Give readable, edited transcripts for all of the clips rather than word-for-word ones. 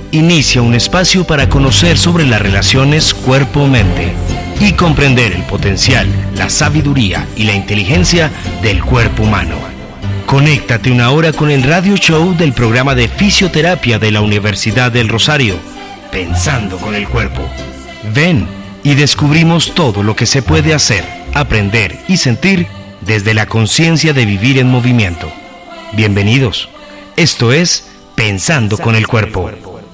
inicia un espacio para conocer sobre las relaciones cuerpo-mente y comprender el potencial, la sabiduría y la inteligencia del cuerpo humano. Conéctate una hora con el radio show del programa de fisioterapia de la Universidad del Rosario, Pensando con el Cuerpo. Ven y descubrimos todo lo que se puede hacer, aprender y sentir desde la conciencia de vivir en movimiento. Bienvenidos. Esto es Pensando con el Cuerpo.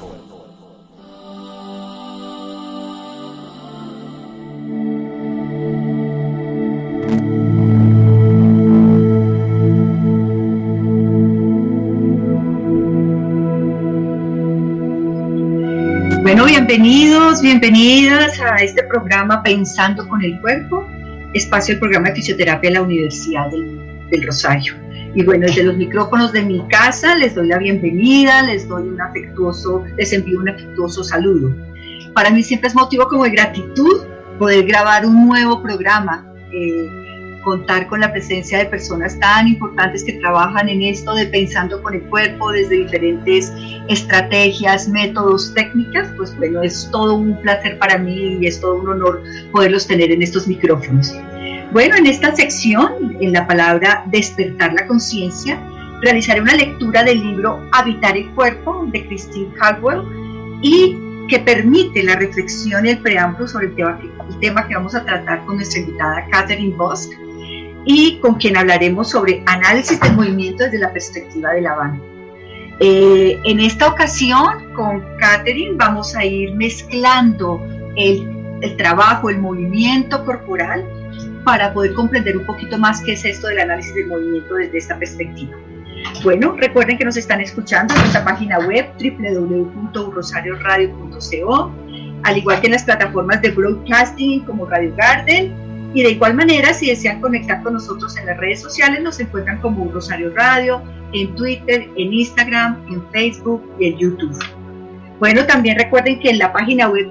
Bueno, bienvenidas a este programa Pensando con el Cuerpo, espacio del programa de fisioterapia de la Universidad del Rosario. Y bueno, desde los micrófonos de mi casa les doy la bienvenida, les envío un afectuoso saludo. Para mí siempre es motivo como de gratitud poder grabar un nuevo programa, contar con la presencia de personas tan importantes que trabajan en esto de Pensando con el Cuerpo desde diferentes estrategias, métodos, técnicas. Pues bueno, es todo un placer para mí y es todo un honor poderlos tener en estos micrófonos. Bueno, en esta sección, en la palabra despertar la conciencia, realizaré una lectura del libro Habitar el Cuerpo de Christine Caldwell y que permite la reflexión y el preámbulo sobre el tema que vamos a tratar con nuestra invitada Catherine Bosk, y con quien hablaremos sobre análisis del movimiento desde la perspectiva de la banda. En esta ocasión, con Catherine, vamos a ir mezclando el trabajo, el movimiento corporal, para poder comprender un poquito más qué es esto del análisis del movimiento desde esta perspectiva. Bueno, recuerden que nos están escuchando en nuestra página web www.rosarioradio.co, al igual que en las plataformas de broadcasting como Radio Garden. Y de igual manera, si desean conectar con nosotros en las redes sociales, nos encuentran como Rosario Radio, en Twitter, en Instagram, en Facebook y en YouTube. Bueno, también recuerden que en la página web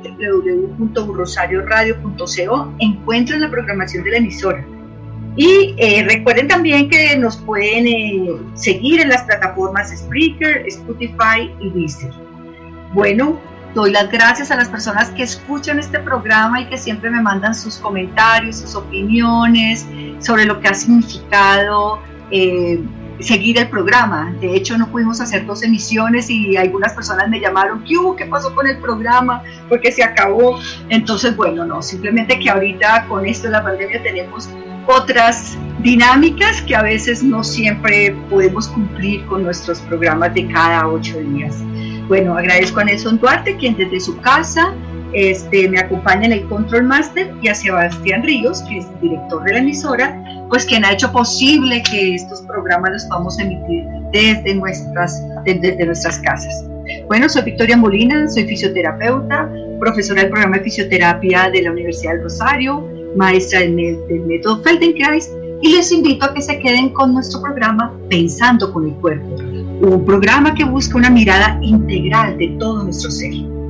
www.rosarioradio.co encuentran la programación de la emisora. Y recuerden también que nos pueden seguir en las plataformas Spreaker, Spotify y Deezer. Bueno, doy las gracias a las personas que escuchan este programa y que siempre me mandan sus comentarios, sus opiniones sobre lo que ha significado seguir el programa. De hecho, no pudimos hacer 2 emisiones y algunas personas me llamaron, ¿qué pasó con el programa? Porque se acabó. Entonces, bueno, no, simplemente que ahorita con esto de la pandemia tenemos otras dinámicas que a veces no siempre podemos cumplir con nuestros programas de cada 8 días. Bueno, agradezco a Nelson Duarte, quien desde su casa me acompaña en el Control Master, y a Sebastián Ríos, que es el director de la emisora, pues quien ha hecho posible que estos programas los podamos emitir desde nuestras casas. Bueno, soy Victoria Molina, soy fisioterapeuta, profesora del programa de fisioterapia de la Universidad del Rosario, maestra del método Feldenkrais, y les invito a que se queden con nuestro programa Pensando con el Cuerpo, un programa que busca una mirada integral de todo nuestro ser.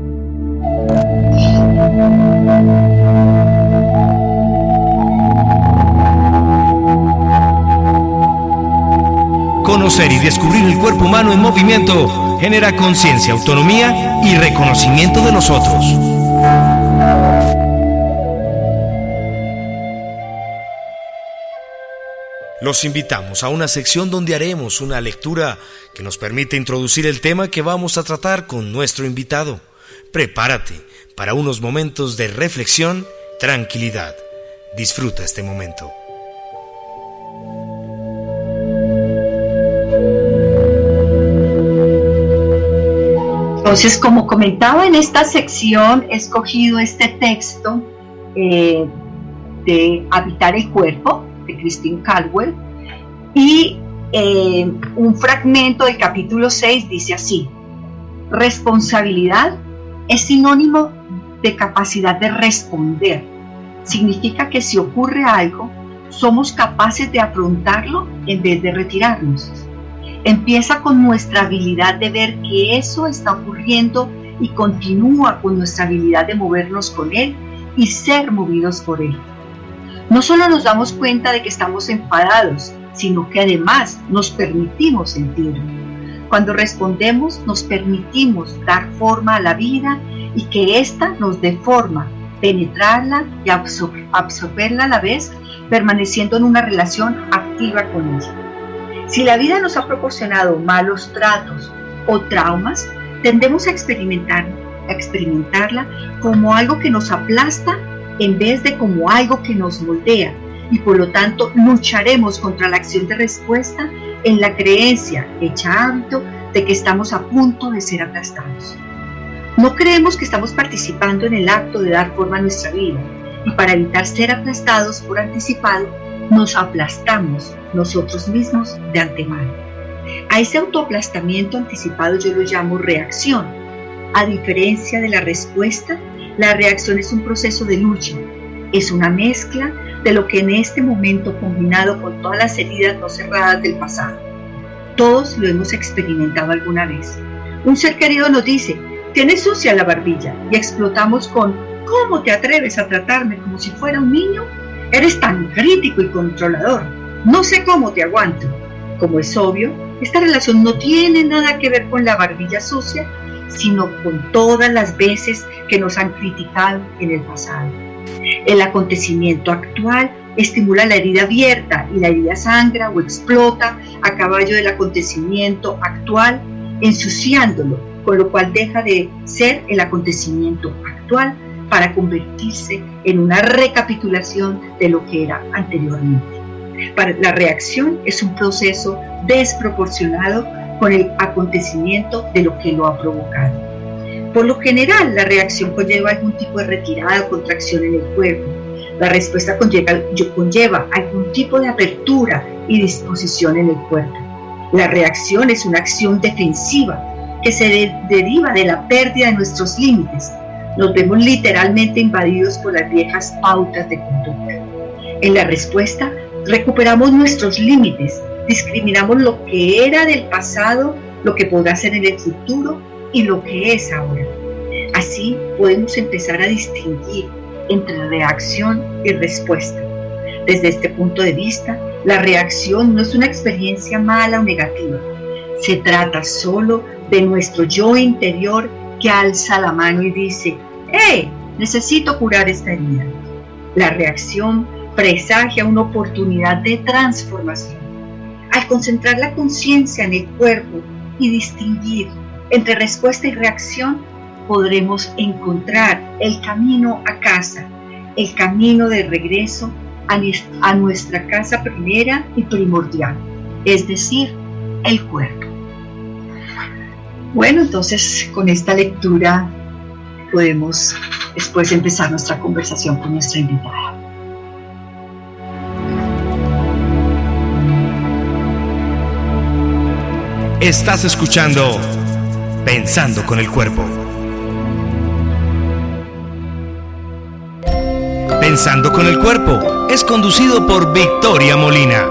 Conocer y descubrir el cuerpo humano en movimiento genera conciencia, autonomía y reconocimiento de nosotros. Los invitamos a una sección donde haremos una lectura que nos permite introducir el tema que vamos a tratar con nuestro invitado. Prepárate para unos momentos de reflexión, tranquilidad. Disfruta este momento. Entonces, como comentaba, en esta sección he escogido este texto de Habitar el Cuerpo, de Christine Caldwell, y un fragmento del capítulo 6 dice así: responsabilidad es sinónimo de capacidad de responder. Significa que si ocurre algo, somos capaces de afrontarlo en vez de retirarnos. Empieza con nuestra habilidad de ver que eso está ocurriendo y continúa con nuestra habilidad de movernos con él y ser movidos por él. No solo nos damos cuenta de que estamos enfadados, sino que además nos permitimos sentirlo. Cuando respondemos, nos permitimos dar forma a la vida y que ésta nos dé forma, penetrarla y absorberla a la vez, permaneciendo en una relación activa con ella. Si la vida nos ha proporcionado malos tratos o traumas, tendemos a experimentarla como algo que nos aplasta en vez de como algo que nos moldea, y por lo tanto lucharemos contra la acción de respuesta en la creencia, hecha hábito, de que estamos a punto de ser aplastados. No creemos que estamos participando en el acto de dar forma a nuestra vida, y para evitar ser aplastados por anticipado, nos aplastamos nosotros mismos de antemano. A ese autoaplastamiento anticipado yo lo llamo reacción. A diferencia de la respuesta, la reacción es un proceso de lucha, es una mezcla de lo que en este momento combinado con todas las heridas no cerradas del pasado. Todos lo hemos experimentado alguna vez. Un ser querido nos dice: tienes sucia la barbilla, y explotamos con: ¿cómo te atreves a tratarme como si fuera un niño? Eres tan crítico y controlador, no sé cómo te aguanto. Como es obvio, esta relación no tiene nada que ver con la barbilla sucia, sino con todas las veces que nos han criticado en el pasado. El acontecimiento actual estimula la herida abierta y la herida sangra o explota a caballo del acontecimiento actual, ensuciándolo, con lo cual deja de ser el acontecimiento actual para convertirse en una recapitulación de lo que era anteriormente. La reacción es un proceso desproporcionado con el acontecimiento de lo que lo ha provocado. Por lo general, la reacción conlleva algún tipo de retirada o contracción en el cuerpo. La respuesta conlleva algún tipo de apertura y disposición en el cuerpo. La reacción es una acción defensiva que se deriva de la pérdida de nuestros límites. Nos vemos literalmente invadidos por las viejas pautas de conducta. En la respuesta, recuperamos nuestros límites, discriminamos lo que era del pasado, lo que podrá ser en el futuro y lo que es ahora. Así podemos empezar a distinguir entre reacción y respuesta. Desde este punto de vista, la reacción no es una experiencia mala o negativa. Se trata solo de nuestro yo interior que alza la mano y dice: ¡hey! Necesito curar esta herida. La reacción presagia una oportunidad de transformación. Al concentrar la conciencia en el cuerpo y distinguir entre respuesta y reacción, podremos encontrar el camino a casa, el camino de regreso a nuestra casa primera y primordial, es decir, el cuerpo. Bueno, entonces con esta lectura podemos después empezar nuestra conversación con nuestra invitada. Estás escuchando Pensando con el Cuerpo. Pensando con el Cuerpo es conducido por Victoria Molina.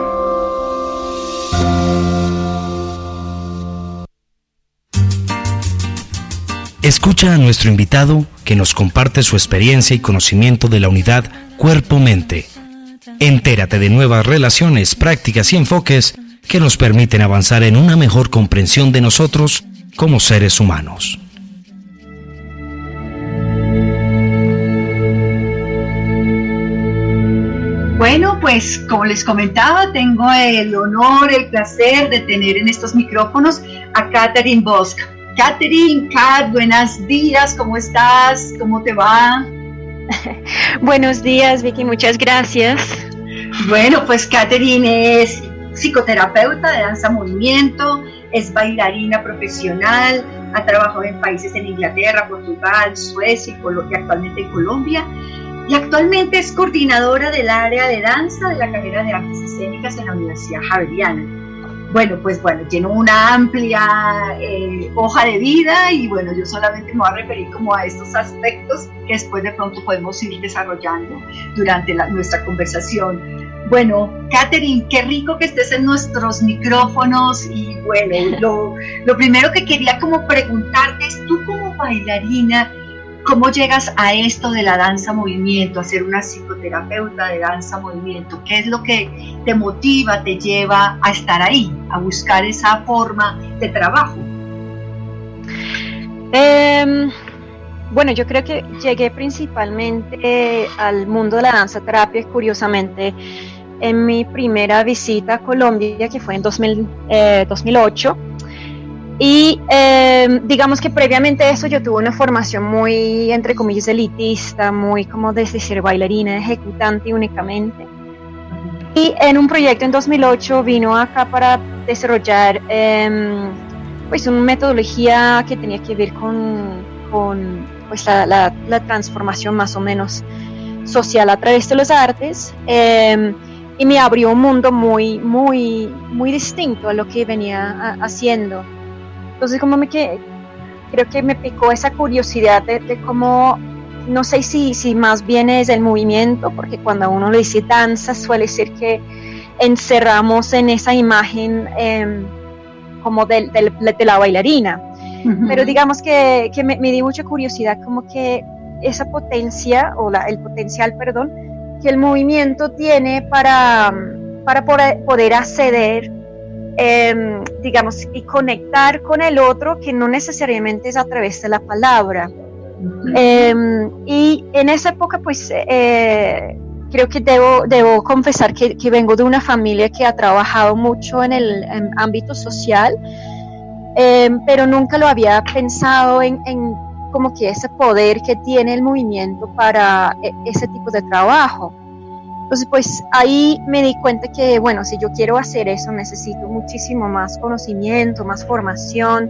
Escucha a nuestro invitado que nos comparte su experiencia y conocimiento de la unidad cuerpo-mente. Entérate de nuevas relaciones, prácticas y enfoques que nos permiten avanzar en una mejor comprensión de nosotros como seres humanos. Bueno, pues como les comentaba, tengo el honor, el placer de tener en estos micrófonos a Catherine Bosch. Catherine, Kat, buenos días, ¿cómo estás? ¿Cómo te va? Buenos días, Vicky, muchas gracias. Bueno, pues Catherine es psicoterapeuta de danza movimiento, es bailarina profesional, ha trabajado en países en Inglaterra, Portugal, Suecia y actualmente en Colombia, y actualmente es coordinadora del área de danza de la carrera de artes escénicas en la Universidad Javeriana. Tiene una amplia hoja de vida y bueno, yo solamente me voy a referir como a estos aspectos que después de pronto podemos ir desarrollando durante nuestra conversación. Bueno, Catherine, qué rico que estés en nuestros micrófonos y bueno, lo primero que quería como preguntarte es, tú como bailarina, ¿Cómo llegas a esto de la danza-movimiento, a ser una psicoterapeuta de danza-movimiento? ¿Qué es lo que te motiva, te lleva a estar ahí, a buscar esa forma de trabajo? Bueno, yo creo que llegué principalmente al mundo de la danza terapia, curiosamente, en mi primera visita a Colombia, que fue en 2008. Y digamos que previamente a eso yo tuve una formación muy, entre comillas, elitista, muy como desde ser bailarina, ejecutante únicamente. Y en un proyecto en 2008 vino acá para desarrollar pues una metodología que tenía que ver con pues la transformación más o menos social a través de las artes. Y me abrió un mundo muy, muy, muy distinto a lo que venía haciendo. Entonces creo que me picó esa curiosidad de cómo, no sé si más bien es el movimiento, porque cuando a uno le dice danza suele ser que encerramos en esa imagen como de la bailarina. Uh-huh. Pero digamos que me di mucha curiosidad como que esa potencia, el potencial, que el movimiento tiene para poder acceder, digamos, y conectar con el otro, que no necesariamente es a través de la palabra. Uh-huh. Y en esa época, pues, creo que debo confesar que vengo de una familia que ha trabajado mucho en el ámbito social, pero nunca lo había pensado en como que ese poder que tiene el movimiento para ese tipo de trabajo. Entonces, pues ahí me di cuenta que, bueno, si yo quiero hacer eso, necesito muchísimo más conocimiento, más formación,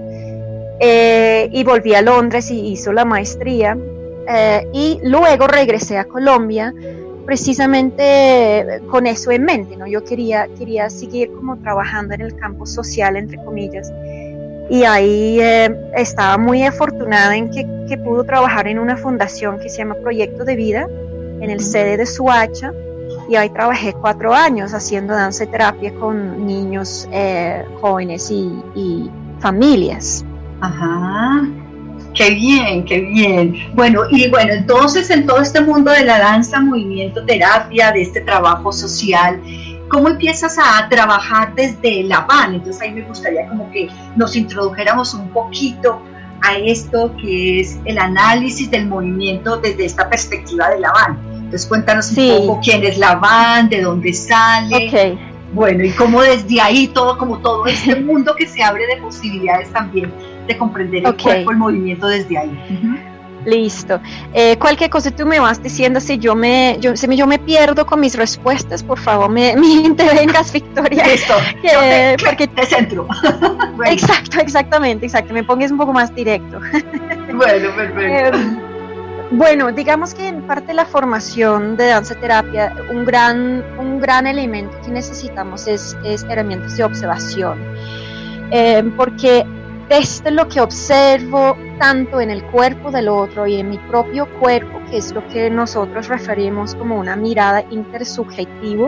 y volví a Londres y hice la maestría, y luego regresé a Colombia precisamente con eso en mente, ¿no? Yo quería seguir como trabajando en el campo social, entre comillas, y ahí estaba muy afortunada en que pude trabajar en una fundación que se llama Proyecto de Vida, en el sede de Suacha, y ahí trabajé 4 años haciendo danza y terapia con niños, jóvenes y familias. Ajá, qué bien, qué bien. Bueno, entonces en todo este mundo de la danza, movimiento, terapia, de este trabajo social, ¿cómo empiezas a trabajar desde la van? Entonces ahí me gustaría como que nos introdujéramos un poquito a esto que es el análisis del movimiento desde esta perspectiva de la van. Entonces cuéntanos un poco quién es la van, de dónde sale. Okay. Bueno, y cómo desde ahí todo este mundo que se abre de posibilidades también de comprender el cuerpo, el movimiento desde ahí. Uh-huh. Listo. Cualquier cosa tú me vas diciendo, si yo me pierdo con mis respuestas, por favor me intervengas, Victoria. Listo. Porque te centro. Bueno. Exactamente. Me pongas un poco más directo. Bueno, perfecto. Bueno, digamos que en parte la formación de danza terapia, un gran elemento que necesitamos es herramientas de observación, porque desde lo que observo tanto en el cuerpo del otro y en mi propio cuerpo, que es lo que nosotros referimos como una mirada intersubjetiva,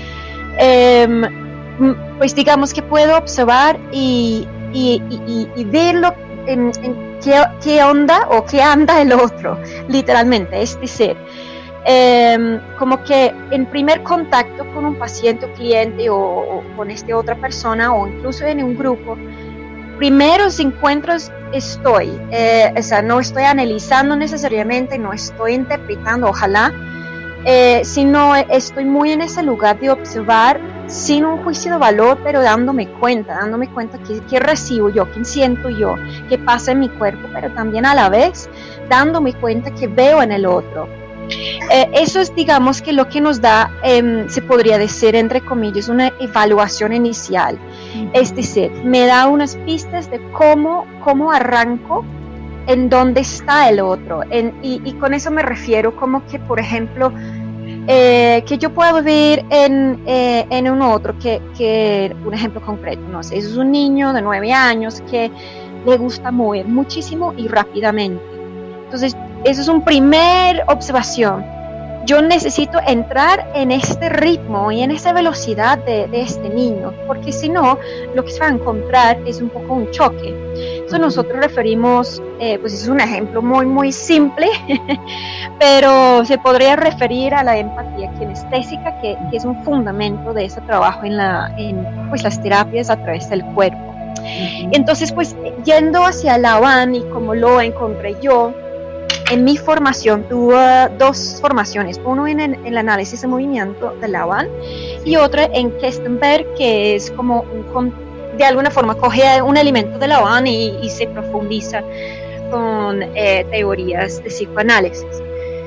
pues digamos que puedo observar y verlo en qué onda o qué anda el otro, literalmente, es decir, como que en primer contacto con un paciente o cliente o con otra persona o incluso en un grupo, primeros encuentros no estoy analizando necesariamente, no estoy interpretando, ojalá, sino estoy muy en ese lugar de observar sin un juicio de valor, pero dándome cuenta qué recibo yo, qué siento yo, qué pasa en mi cuerpo, pero también a la vez dándome cuenta que veo en el otro. Eso es, digamos, que lo que nos da, se podría decir, entre comillas, una evaluación inicial. Es decir, me da unas pistas de cómo arranco, en dónde está el otro. Y con eso me refiero como que, por ejemplo, que yo puedo ver en un otro, que un ejemplo concreto, no sé, es un niño de 9 años que le gusta mover muchísimo y rápidamente. Entonces, eso es una primera observación. Yo necesito entrar en este ritmo y en esa velocidad de este niño, porque si no, lo que se va a encontrar es un poco un choque. Entonces nosotros referimos, pues es un ejemplo muy simple, pero se podría referir a la empatía kinestésica, que es un fundamento de ese trabajo en pues, las terapias a través del cuerpo. Entonces, pues yendo hacia Laván y como lo encontré yo, en mi formación tuve dos formaciones, uno en el análisis de movimiento de Laván y otra en Kestenberg, que es como de alguna forma coge un elemento de Laván y se profundiza con teorías de psicoanálisis.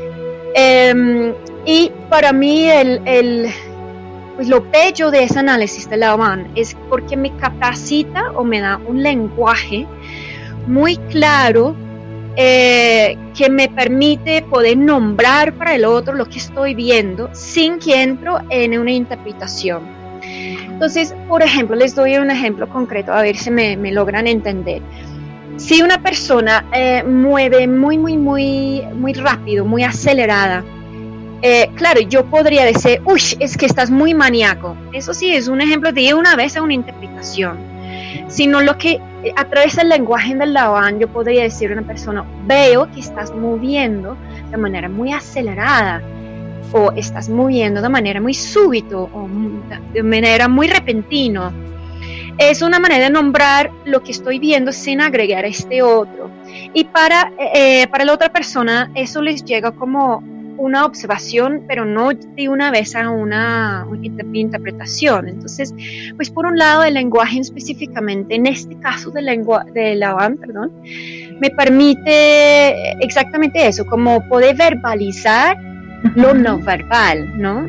Y para mí pues lo bello de ese análisis de Laván es porque me capacita o me da un lenguaje muy claro que me permite poder nombrar para el otro lo que estoy viendo sin que entro en una interpretación. Entonces, por ejemplo, les doy un ejemplo concreto a ver si me logran entender. Si una persona mueve muy rápido, muy acelerada, claro, yo podría decir, uy, es que estás muy maníaco. Eso sí, es un ejemplo de una vez a una interpretación. Sino lo que a través del lenguaje del Laván yo podría decir a una persona, veo que estás moviendo de manera muy acelerada, o estás moviendo de manera muy súbito, o de manera muy repentina. Es una manera de nombrar lo que estoy viendo sin agregar a este otro. Y para la otra persona eso les llega como una observación, pero no de una vez a una interpretación. Entonces, pues por un lado el lenguaje específicamente, en este caso de Laván, me permite exactamente eso, como poder verbalizar lo no verbal, ¿no?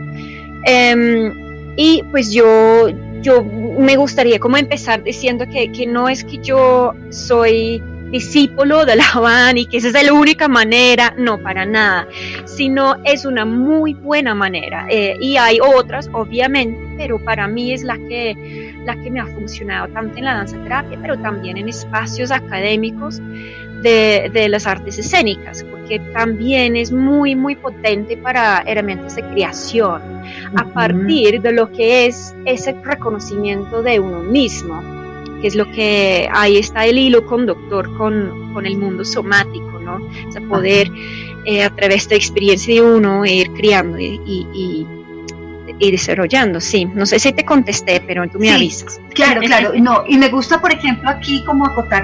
Y pues yo me gustaría como empezar diciendo que no es que yo soy discípulo de Laván y que esa es la única manera, no, para nada, sino es una muy buena manera, y hay otras obviamente, pero para mí es la que me ha funcionado tanto en la danza terapia, pero también en espacios académicos de las artes escénicas, porque también es muy potente para herramientas de creación, a partir de lo que es ese reconocimiento de uno mismo, que es lo que ahí está el hilo conductor con el mundo somático, ¿no? O sea, poder a través de la experiencia de uno ir creando y desarrollando. Sí, no sé si te contesté, pero tú me avisas. Claro, no, y me gusta, por ejemplo, aquí como acotar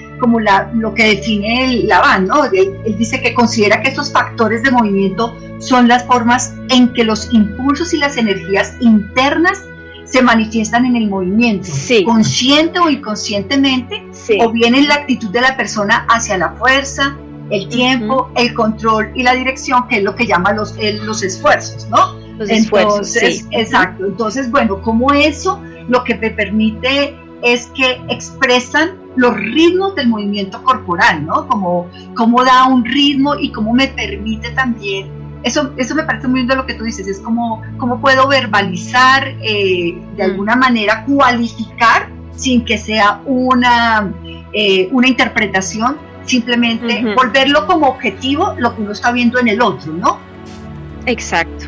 lo que define el Laván, ¿no? Él dice que considera que estos factores de movimiento son las formas en que los impulsos y las energías internas se manifiestan en el movimiento, consciente o inconscientemente, o bien en la actitud de la persona hacia la fuerza, el tiempo, el control y la dirección, que es lo que llama los esfuerzos, ¿no? Entonces, exacto. Entonces, bueno, como eso lo que me permite es que expresan los ritmos del movimiento corporal, ¿no? Como da un ritmo y cómo me permite también. Eso me parece muy lindo lo que tú dices, es como puedo verbalizar, de alguna manera cualificar, sin que sea una interpretación, simplemente volverlo como objetivo lo que uno está viendo en el otro, ¿no? Exacto.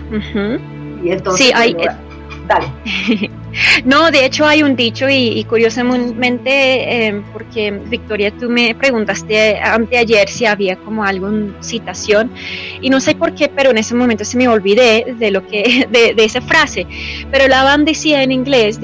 Y entonces, sí, dale. No, de hecho hay un dicho y curiosamente, porque Victoria, tú me preguntaste anteayer si había como alguna citación y no sé por qué, pero en ese momento se me olvidé de esa frase, pero Laván decía en inglés,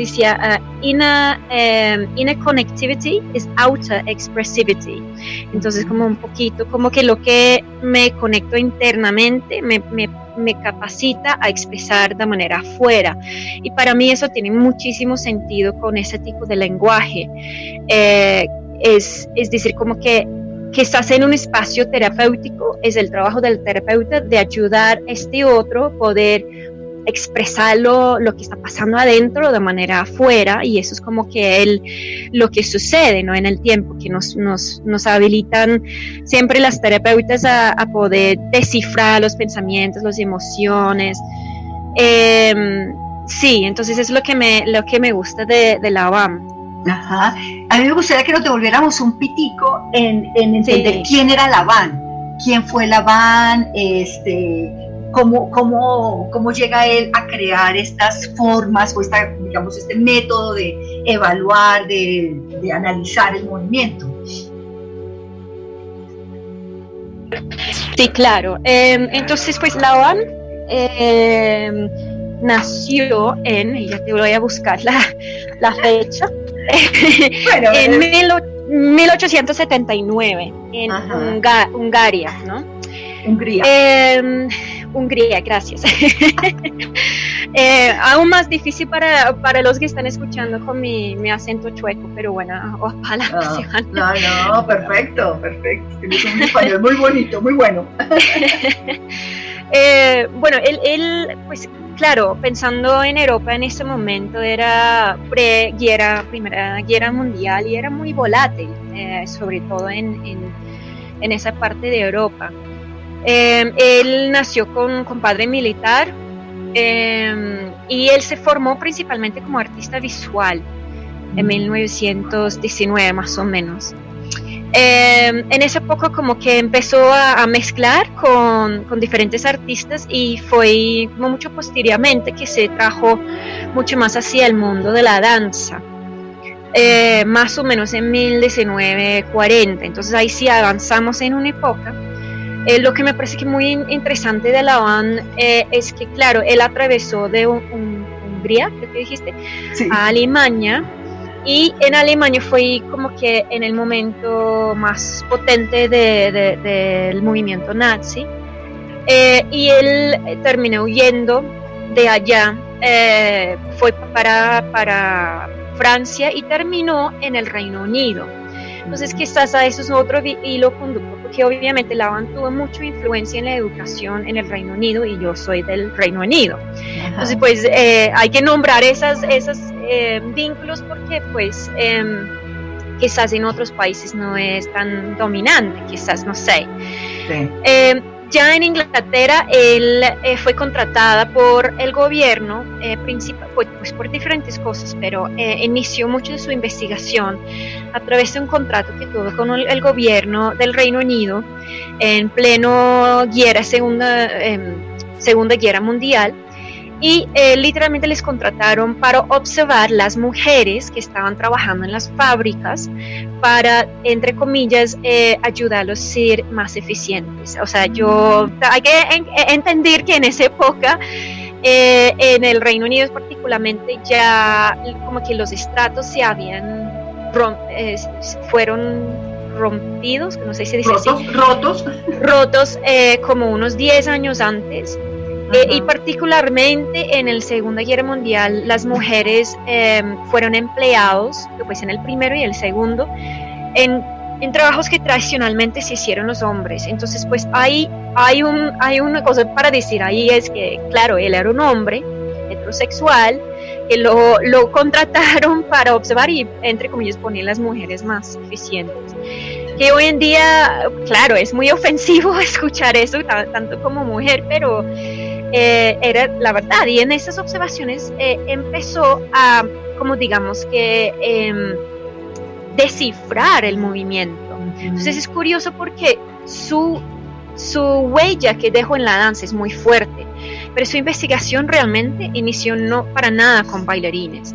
inner connectivity is outer expressivity. Entonces como un poquito, como que lo que me conecto internamente me capacita a expresar de manera afuera, y para mí eso tiene muchísimo sentido con ese tipo de lenguaje. Es decir, como que estás en un espacio terapéutico, es el trabajo del terapeuta de ayudar a este otro poder expresarlo, lo que está pasando adentro de manera afuera, y eso es como que lo que sucede, ¿no? En el tiempo, que nos habilitan siempre las terapeutas a poder descifrar los pensamientos, las emociones. Sí, entonces es lo que me gusta de Laván. Ajá. A mí me gustaría que nos devolviéramos un pitico en entender quién era Laván, quién fue Laván, cómo llega él a crear estas formas o este método de evaluar, de analizar el movimiento. Sí, claro. Entonces, pues la OAN nació ya te voy a buscar la fecha, bueno, en 1879 en Hungaria, ¿no? Hungría, gracias. Aún más difícil para los que están escuchando con mi acento chueco, pero bueno, ojalá sean. No, perfecto. Tienes un español muy bonito, muy bueno. Bueno, él, pues claro, pensando en Europa en ese momento era Primera Guerra Mundial y era muy volátil, sobre todo en esa parte de Europa. Él nació con padre militar y él se formó principalmente como artista visual en 1919 más o menos. En esa época como que empezó a mezclar con diferentes artistas y fue como mucho posteriormente que se trajo mucho más hacia el mundo de la danza, más o menos en 1940. Entonces ahí sí avanzamos en una época. Lo que me parece que muy interesante de la OAN es que, claro, él atravesó de Hungría, ¿qué te dijiste? Sí. A Alemania, y en Alemania fue como que en el momento más potente del movimiento nazi, y él terminó huyendo de allá, fue para Francia y terminó en el Reino Unido. Entonces quizás a eso es otro hilo conductor, porque obviamente la OAN tuvo mucha influencia en la educación en el Reino Unido y yo soy del Reino Unido. Entonces pues hay que nombrar esos vínculos porque pues quizás en otros países no es tan dominante, quizás, no sé. Sí. Ya en Inglaterra él fue contratada por el gobierno pues por diferentes cosas, pero inició mucho de su investigación a través de un contrato que tuvo con el gobierno del Reino Unido en pleno Segunda Guerra Mundial, y literalmente les contrataron para observar las mujeres que estaban trabajando en las fábricas para, entre comillas, ayudarlos a ser más eficientes. O sea, hay que entender que en esa época en el Reino Unido particularmente ya como que los estratos se habían fueron rompidos, no sé si dice rotos como unos 10 años antes. Y particularmente en la Segunda Guerra Mundial las mujeres fueron empleados, pues en el primero y el segundo, en trabajos que tradicionalmente se hicieron los hombres. Entonces pues hay una cosa para decir ahí, es que claro, él era un hombre heterosexual que lo contrataron para observar y, entre comillas, poner las mujeres más eficientes. Que hoy en día, claro, es muy ofensivo escuchar eso, tanto como mujer, pero era la verdad. Y en esas observaciones empezó a, como digamos que, descifrar el movimiento. Entonces es curioso porque su huella que dejó en la danza es muy fuerte, pero su investigación realmente inició no para nada con bailarines.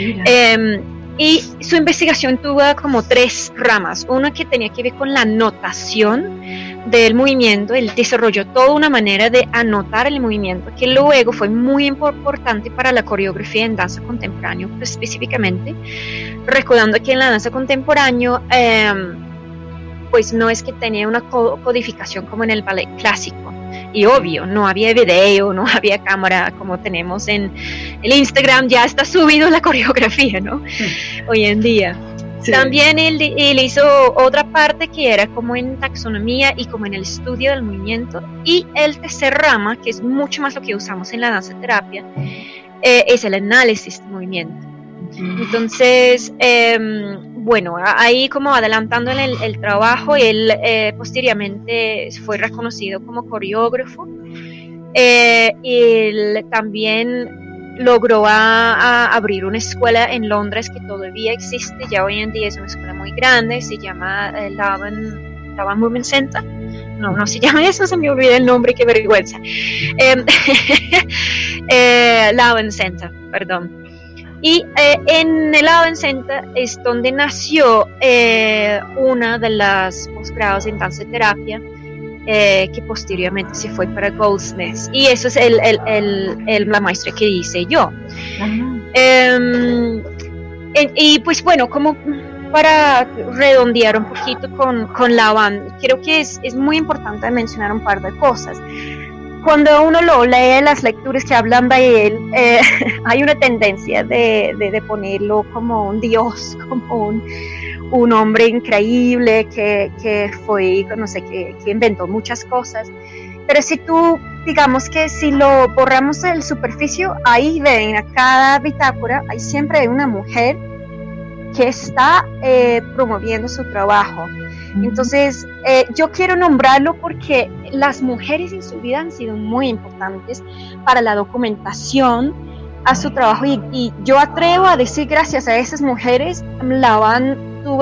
Y su investigación tuvo como 3 ramas. Una que tenía que ver con la notación del movimiento. Él desarrolló toda una manera de anotar el movimiento, que luego fue muy importante para la coreografía en danza contemporánea, pues específicamente, recordando que en la danza contemporánea pues no es que tenía una codificación como en el ballet clásico. Y obvio, no había video, no había cámara como tenemos en el Instagram, ya está subido la coreografía, ¿no? Hoy en día. Sí. También él hizo otra parte que era como en taxonomía y como en el estudio del movimiento. Y el tercer rama, que es mucho más lo que usamos en la danza terapia, es el análisis del movimiento. Entonces, bueno, ahí como adelantando en el trabajo, él posteriormente fue reconocido como coreógrafo. Él también logró abrir una escuela en Londres que todavía existe, ya hoy en día es una escuela muy grande, se llama Laban Movement Center. No se llama eso, se me olvida el nombre, qué vergüenza. Laban Center, perdón. Y en el Laban Center es donde nació una de las posgrados en danza terapia, que posteriormente se fue para Goldsmith, y eso es la maestra que hice yo. Y pues bueno, como para redondear un poquito con Laban, creo que es muy importante mencionar un par de cosas. Cuando uno lo lee, las lecturas que hablan de él, hay una tendencia de ponerlo como un dios, como un hombre increíble que fue, no sé, que inventó muchas cosas. Pero si tú, digamos que si lo borramos del superficie, ahí ven, a cada bitácora, hay siempre una mujer que está promoviendo su trabajo. Entonces, yo quiero nombrarlo porque las mujeres en su vida han sido muy importantes para la documentación a su trabajo, y yo atrevo a decir, gracias a esas mujeres, Laban tuvo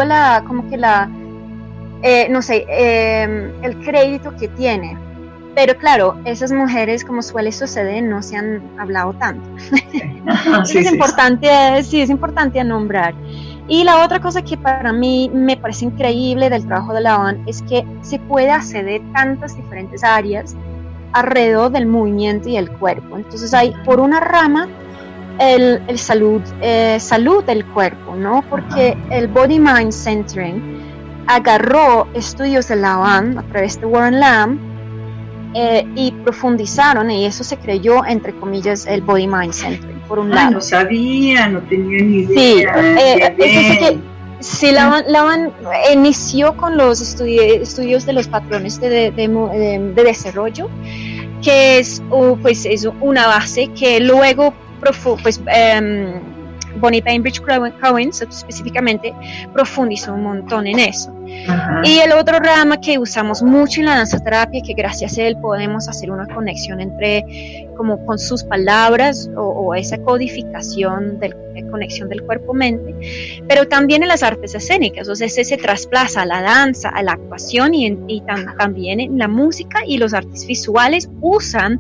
el crédito que tiene. Pero claro, esas mujeres, como suele suceder, no se han hablado tanto. Es importante nombrar. Y la otra cosa que para mí me parece increíble del trabajo de Laban es que se puede acceder a tantas diferentes áreas alrededor del movimiento y el cuerpo. Entonces hay, por una rama, el salud del cuerpo, ¿no? Porque el Body Mind Centering agarró estudios de Laban a través de Warren Lamb, y profundizaron, y eso se creyó, entre comillas, el Body Mind Centering, por un lado. No sabía, no tenía ni idea. Sí, Laban inició con los estudios de los patrones de desarrollo, que es una base que luego Bonnie Bainbridge Cohen específicamente profundizó un montón en eso. Ajá. Y el otro rama que usamos mucho en la danzaterapia, que gracias a él podemos hacer una conexión entre, como con sus palabras o esa codificación de conexión del cuerpo-mente, pero también en las artes escénicas, o sea, se trasplaza a la danza, a la actuación y también en la música, y los artes visuales usan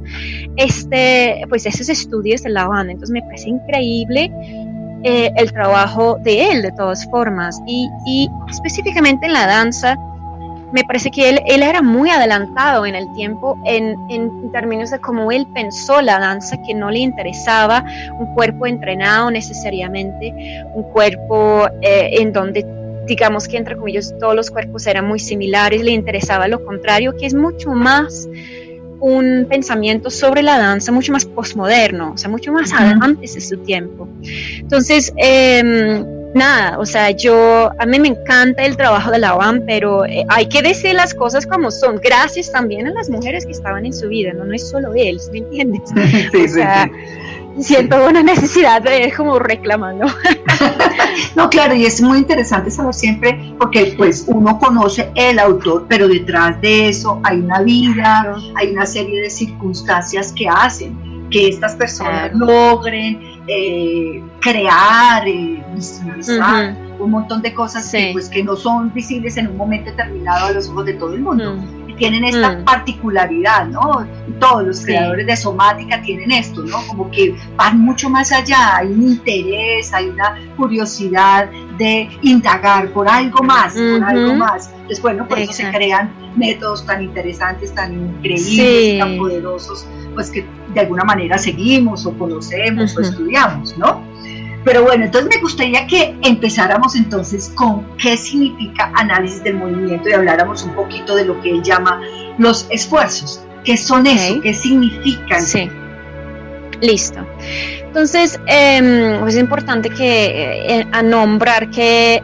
esos estudios de Laban. Entonces me parece increíble el trabajo de él, de todas formas, y específicamente en la danza, me parece que él era muy adelantado en el tiempo en términos de cómo él pensó la danza, que no le interesaba un cuerpo entrenado necesariamente, un cuerpo en donde, digamos que entre comillas todos los cuerpos eran muy similares. Le interesaba lo contrario, que es mucho más un pensamiento sobre la danza mucho más postmoderno, o sea, mucho más antes de su tiempo. Entonces, o sea, a mí me encanta el trabajo de Laban, pero hay que decir las cosas como son, gracias también a las mujeres que estaban en su vida, no es solo él, ¿me entiendes? Sí, o sea, siento una necesidad de ir como reclamando. No, claro, y es muy interesante saber siempre, porque pues uno conoce el autor, pero detrás de eso hay una vida, hay una serie de circunstancias que hacen que estas personas logren crear, visualizar un montón de cosas que no son visibles en un momento determinado a los ojos de todo el mundo. Tienen esta particularidad, ¿no? Todos los creadores de somática tienen esto, ¿no? Como que van mucho más allá, hay un interés, hay una curiosidad de indagar por algo más, Entonces, bueno, por eso se crean métodos tan interesantes, tan increíbles, tan poderosos, pues que de alguna manera seguimos o conocemos o estudiamos, ¿no? Pero bueno, entonces me gustaría que empezáramos entonces con qué significa análisis del movimiento y habláramos un poquito de lo que él llama los esfuerzos. ¿Qué son eso? ¿Qué significan? Sí. Listo. Entonces, es importante a nombrar que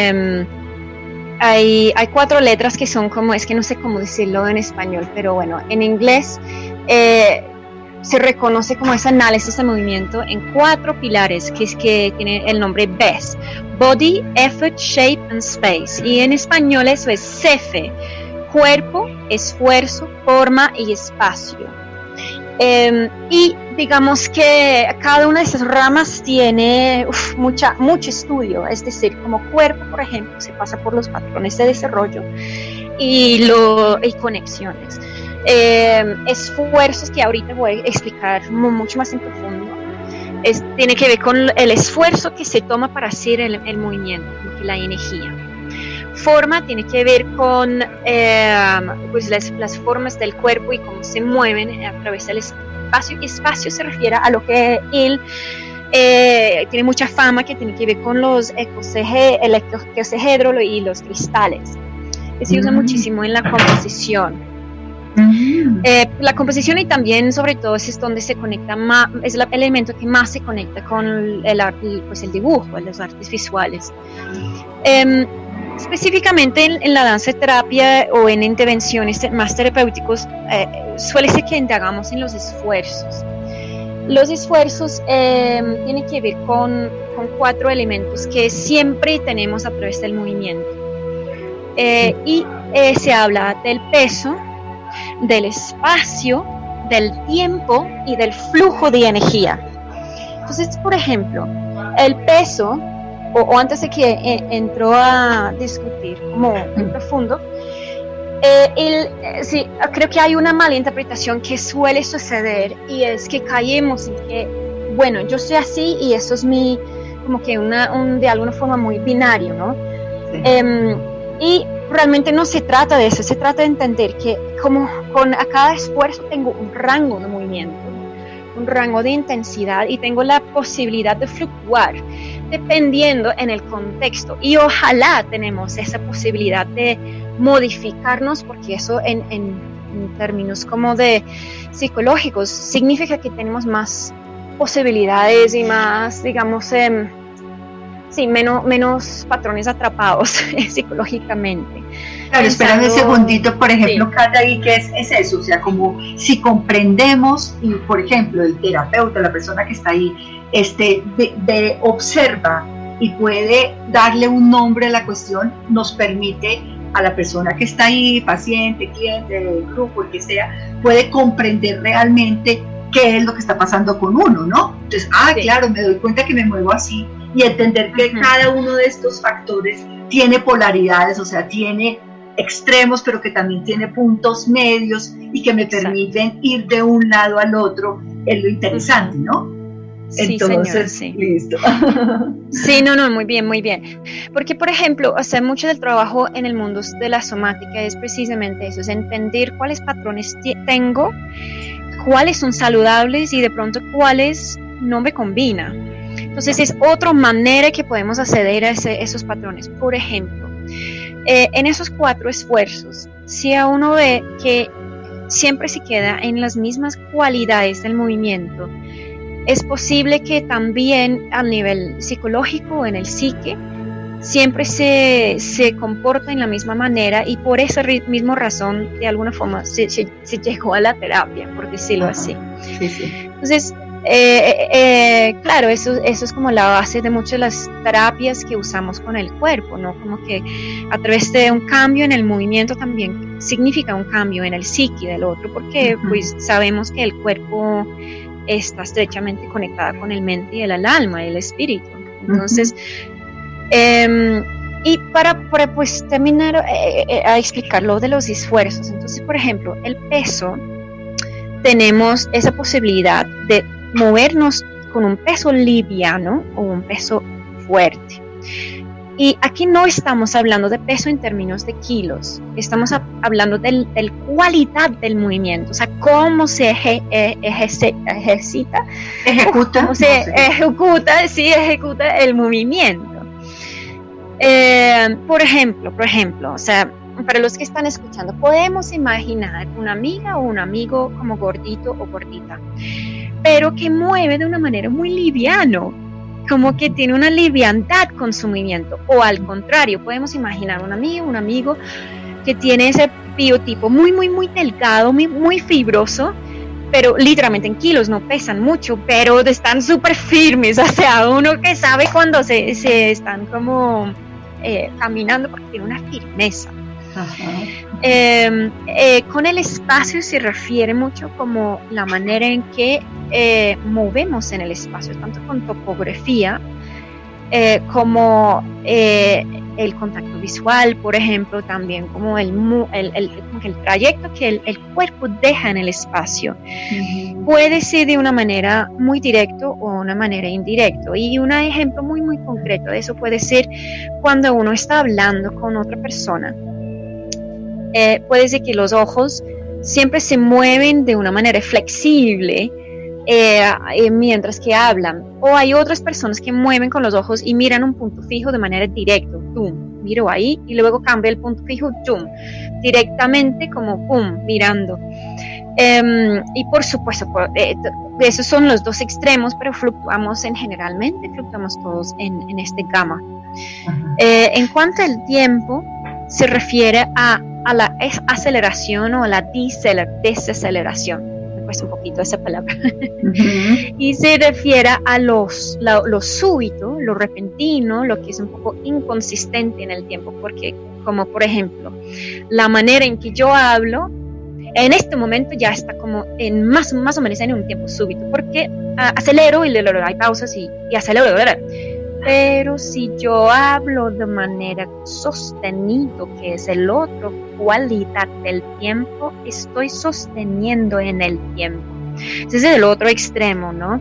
hay 4 letras que son como, es que no sé cómo decirlo en español, pero bueno, en inglés se reconoce como ese análisis de movimiento en 4 pilares, que tiene el nombre BESS: Body, Effort, Shape and Space. Y en español eso es CEFE: cuerpo, esfuerzo, forma y espacio. Y digamos que cada una de esas ramas tiene mucho estudio, es decir, como cuerpo, por ejemplo, se pasa por los patrones de desarrollo y conexiones. Esfuerzos que ahorita voy a explicar mucho más en profundo, tiene que ver con el esfuerzo que se toma para hacer el movimiento, como que la energía. Forma tiene que ver con pues las formas del cuerpo y cómo se mueven a través del espacio. Espacio se refiere a lo que él tiene mucha fama, que tiene que ver con los ecosahedros y los cristales, que se usa muchísimo en la composición. La composición, y también sobre todo es donde se conecta más, es el elemento que más se conecta con el dibujo, los artes visuales. Específicamente en la danza terapia o en intervenciones más terapéuticos, suele ser que indagamos en los esfuerzos. Los esfuerzos tienen que ver con 4 elementos que siempre tenemos a través del movimiento. Y se habla del peso, del espacio, del tiempo y del flujo de energía. Entonces, por ejemplo, el peso, o antes de que entró a discutir como muy profundo, sí, creo que hay una mala interpretación que suele suceder, y es que caemos en que, bueno, yo soy así y eso es mi, como que de alguna forma muy binario, ¿no? Sí. Y realmente no se trata de eso, se trata de entender que como a cada esfuerzo tengo un rango de movimiento, un rango de intensidad, y tengo la posibilidad de fluctuar dependiendo en el contexto, y ojalá tenemos esa posibilidad de modificarnos, porque eso en términos como de psicológicos significa que tenemos más posibilidades y más, digamos, menos patrones atrapados psicológicamente. Claro, espérame un segundito, por ejemplo, sí. Cata, ¿y qué es eso? O sea, como si comprendemos, y por ejemplo, el terapeuta, la persona que está ahí, observa y puede darle un nombre a la cuestión, nos permite a la persona que está ahí, paciente, cliente, grupo, el que sea, puede comprender realmente qué es lo que está pasando con uno, ¿no? Entonces, sí. Claro, me doy cuenta que me muevo así, y entender que cada uno de estos factores tiene polaridades, o sea, tiene extremos, pero que también tiene puntos medios y que me permiten ir de un lado al otro, es lo interesante, ¿no? Sí, entonces, señora, sí. Listo. Sí, no, muy bien. Porque, por ejemplo, mucho del trabajo en el mundo de la somática es precisamente eso, es entender cuáles patrones tengo, cuáles son saludables y de pronto cuáles no me combinan. Entonces es otra manera que podemos acceder a esos patrones. Por ejemplo, en esos 4 esfuerzos, si a uno ve que siempre se queda en las mismas cualidades del movimiento, es posible que también a nivel psicológico, en el psique, siempre se comporta en la misma manera, y por esa misma razón, de alguna forma, se llegó a la terapia, por decirlo así. Sí. Entonces, claro, eso es como la base de muchas de las terapias que usamos con el cuerpo, ¿no? Como que a través de un cambio en el movimiento también significa un cambio en el psique del otro, porque pues sabemos que el cuerpo está estrechamente conectado con el mente y el alma, el espíritu. Entonces, y para pues terminar a explicar lo de los esfuerzos, entonces, por ejemplo, el peso, tenemos esa posibilidad de movernos con un peso liviano o un peso fuerte. Y aquí no estamos hablando de peso en términos de kilos, estamos hablando de cualidad del movimiento, o sea, cómo se ejecuta el movimiento. Por ejemplo, o sea, para los que están escuchando, podemos imaginar una amiga o un amigo como gordito o gordita, pero que mueve de una manera muy liviano, como que tiene una liviandad con su movimiento. O al contrario, podemos imaginar un amigo que tiene ese biotipo muy delgado, muy fibroso, pero literalmente en kilos no pesan mucho, pero están súper firmes, o sea, uno que sabe cuando se están como caminando, porque tiene una firmeza. Con el espacio se refiere mucho como la manera en que movemos en el espacio, tanto con topografía como el contacto visual, por ejemplo, también como el trayecto que el cuerpo deja en el espacio. Puede ser de una manera muy directa o una manera indirecta. Y un ejemplo muy, muy concreto de eso puede ser cuando uno está hablando con otra persona. Puede ser que los ojos siempre se mueven de una manera flexible mientras que hablan, o hay otras personas que mueven con los ojos y miran un punto fijo de manera directa, miro ahí y luego cambia el punto fijo, directamente como mirando. Y por supuesto, esos son los dos extremos, pero generalmente fluctuamos todos en este gamma. En cuanto al tiempo, se refiere a la aceleración o a la desaceleración. Me cuesta un poquito esa palabra. Y se refiere a lo súbito, lo repentino, lo que es un poco inconsistente en el tiempo, porque como por ejemplo, la manera en que yo hablo, en este momento ya está como en más o menos en un tiempo súbito, porque acelero y hay pausas y acelero, ¿verdad? Pero si yo hablo de manera sostenida, que es el otro cualidad del tiempo, estoy sosteniendo en el tiempo. Ese es el otro extremo, ¿no?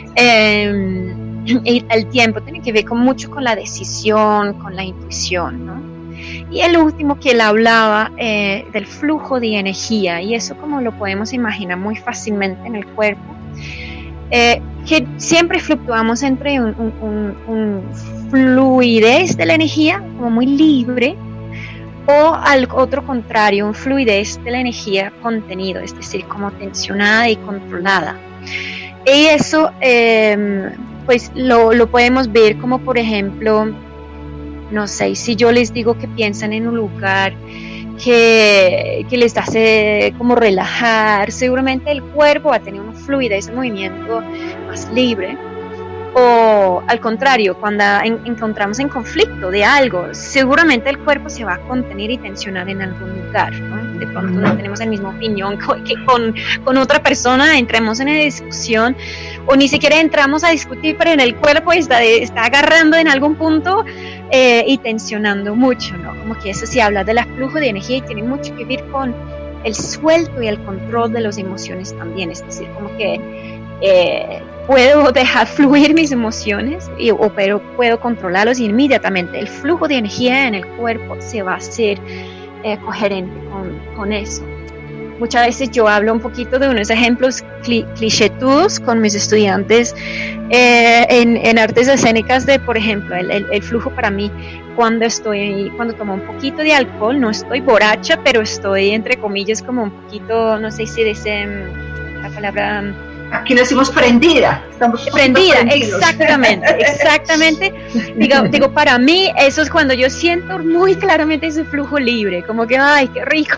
El tiempo tiene que ver mucho con la decisión, con la intuición, ¿no? Y el último que él hablaba del flujo de energía, y eso como lo podemos imaginar muy fácilmente en el cuerpo, que siempre fluctuamos entre un fluidez de la energía, como muy libre, o al otro contrario, un fluidez de la energía contenido, es decir, como tensionada y controlada. Y eso pues lo podemos ver como por ejemplo, no sé, si yo les digo que piensan en un lugar que les hace como relajar, seguramente el cuerpo va a tener una fluidez de movimiento más libre. O al contrario, cuando encontramos en conflicto de algo, seguramente el cuerpo se va a contener y tensionar en algún lugar, ¿no? De pronto no tenemos la misma opinión que con otra persona, entramos en una discusión o ni siquiera entramos a discutir, pero en el cuerpo está agarrando en algún punto y tensionando mucho, ¿no? Como que eso sí habla del flujo de energía y tiene mucho que ver con el suelto y el control de las emociones también, es decir, como que puedo dejar fluir mis emociones, pero puedo controlarlos inmediatamente. El flujo de energía en el cuerpo se va a hacer coherente con eso. Muchas veces yo hablo un poquito de unos ejemplos clichétudos con mis estudiantes en artes escénicas de, por ejemplo, el flujo para mí cuando tomo un poquito de alcohol, no estoy borracha, pero estoy entre comillas como un poquito, no sé si dice la palabra... Aquí lo decimos prendida. Estamos prendida, exactamente. Digo, para mí eso es cuando yo siento muy claramente ese flujo libre, como que, ¡ay, qué rico!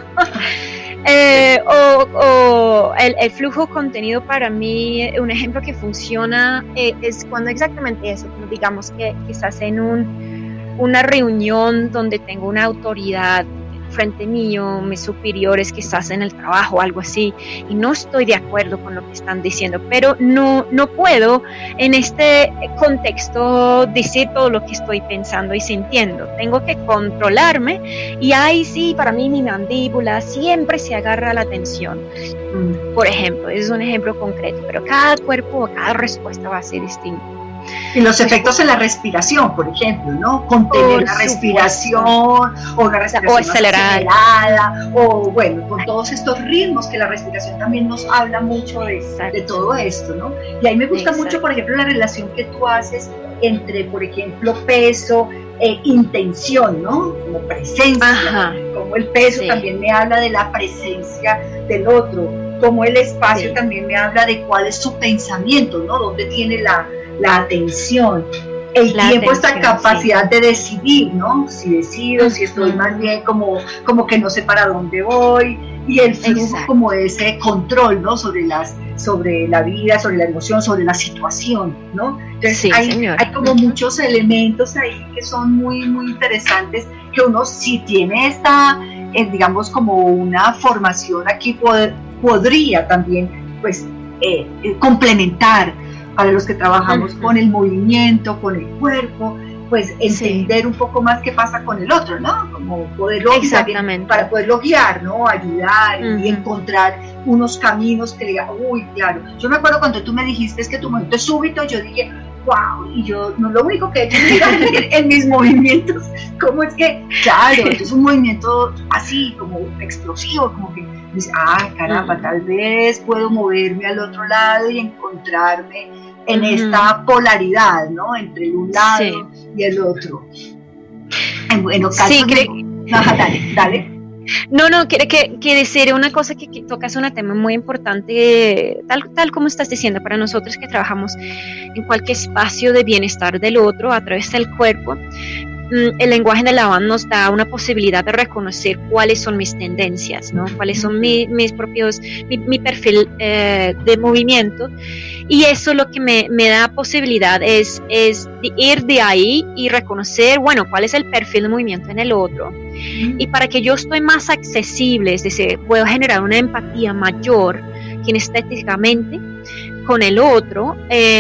O el flujo contenido para mí, un ejemplo que funciona es cuando exactamente eso, como digamos que quizás en una reunión donde tengo una autoridad frente mío, mis superiores quizás en el trabajo o algo así, y no estoy de acuerdo con lo que están diciendo, pero no puedo en este contexto decir todo lo que estoy pensando y sintiendo. Tengo que controlarme y ahí sí, para mí mi mandíbula siempre se agarra a la tensión. Por ejemplo, ese es un ejemplo concreto, pero cada cuerpo, cada respuesta va a ser distinta. Y los efectos en la respiración, por ejemplo, ¿no? Contener la respiración, o la respiración acelerada, o bueno, con todos estos ritmos que la respiración también nos habla mucho de todo esto, ¿no? Y ahí me gusta mucho, por ejemplo, la relación que tú haces entre, por ejemplo, peso e intención, ¿no? Como presencia, como el peso también me habla de la presencia del otro, como el espacio también me habla de cuál es su pensamiento, ¿no? Dónde tiene la atención, el tiempo, esta capacidad de decidir, ¿no? Si decido, si estoy más bien como que no sé para dónde voy, y el flujo como ese control, ¿no? Sobre la vida, sobre la emoción, sobre la situación, ¿no? Entonces hay como muchos elementos ahí que son muy, muy interesantes, que uno si tiene esta, digamos como una formación aquí podría también, pues, complementar para los que trabajamos con el movimiento, con el cuerpo, pues entender un poco más qué pasa con el otro, ¿no? Como poderlo exactamente, para poderlo guiar, ¿no? Ayudar y encontrar unos caminos que le digan, uy, claro. Yo me acuerdo cuando tú me dijiste es que tu momento es súbito, yo dije, wow, y yo no lo único que he hecho es mirar en mis movimientos, cómo es que, claro, es un movimiento así, como explosivo, como que dices, caramba, tal vez puedo moverme al otro lado y encontrarme en esta polaridad, ¿no? Entre un lado y el otro. Bueno, sí, dale. No, quiere decir una cosa que tocas un tema muy importante, tal como estás diciendo, para nosotros que trabajamos en cualquier espacio de bienestar del otro a través del cuerpo. El lenguaje de la Van nos da una posibilidad de reconocer cuáles son mis tendencias, ¿no? Cuáles son mis propios, mi perfil de movimiento, y eso lo que me da posibilidad es de ir de ahí y reconocer, bueno, cuál es el perfil de movimiento en el otro. Y para que yo estoy más accesible, es decir, puedo generar una empatía mayor kinestéticamente con el otro,